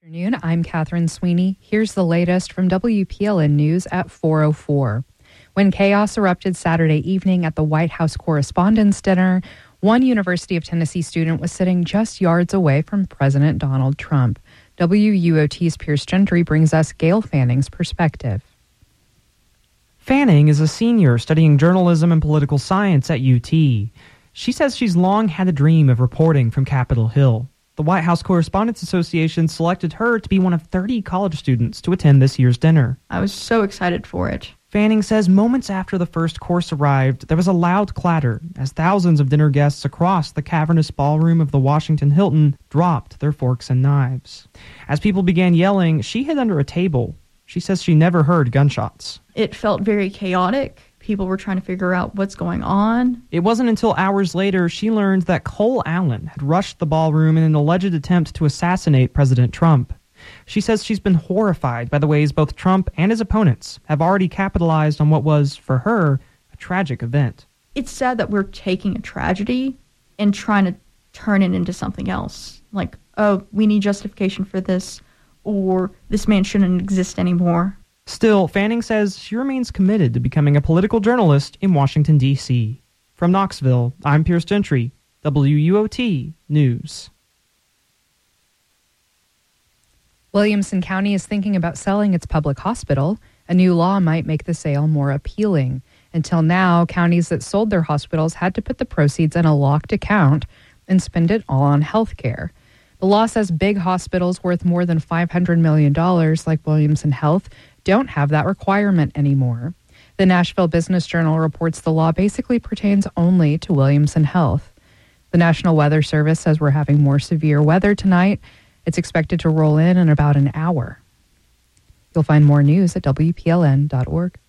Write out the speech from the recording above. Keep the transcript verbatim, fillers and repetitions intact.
Afternoon, I'm Catherine Sweeney. Here's the latest from W P L N News at four oh four. When chaos erupted Saturday evening at the White House Correspondents' Dinner, one University of Tennessee student was sitting just yards away from President Donald Trump. W U O T's Pierce Gentry brings us Gail Fanning's perspective. Fanning is a senior studying journalism and political science at U T. She says she's long had a dream of reporting from Capitol Hill. The White House Correspondents Association selected her to be one of thirty college students to attend this year's dinner. I was so excited for it. Fanning says moments after the first course arrived, there was a loud clatter as thousands of dinner guests across the cavernous ballroom of the Washington Hilton dropped their forks and knives. As people began yelling, she hid under a table. She says she never heard gunshots. It felt very chaotic. People were trying to figure out what's going on. It wasn't until hours later she learned that Cole Allen had rushed the ballroom in an alleged attempt to assassinate President Trump. She says she's been horrified by the ways both Trump and his opponents have already capitalized on what was, for her, a tragic event. It's sad that we're taking a tragedy and trying to turn it into something else. Like, oh, we need justification for this, or this man shouldn't exist anymore. Still, Fanning says she remains committed to becoming a political journalist in Washington, D C From Knoxville, I'm Pierce Gentry, W U O T News. Williamson County is thinking about selling its public hospital. A new law might make the sale more appealing. Until now, counties that sold their hospitals had to put the proceeds in a locked account and spend it all on health care. The law says big hospitals worth more than five hundred million dollars, like Williamson Health, don't have that requirement anymore. The Nashville Business Journal reports the law basically pertains only to Williamson Health. The National Weather Service says we're having more severe weather tonight. It's expected to roll in in about an hour. You'll find more news at W P L N dot org.